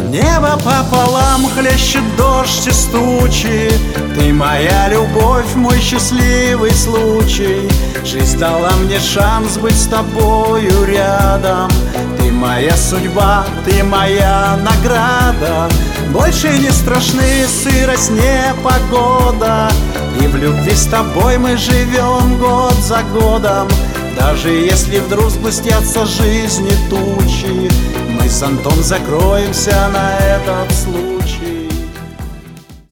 Небо пополам хлещет дождь из тучи. Ты моя любовь, мой счастливый случай. Жизнь дала мне шанс быть с тобою рядом. Ты моя судьба, ты моя награда. Больше не страшны сырость, непогода. И в любви с тобой мы живем год за годом. Даже если вдруг сгустятся жизни тучи, мы с Антон закроемся на этот случай.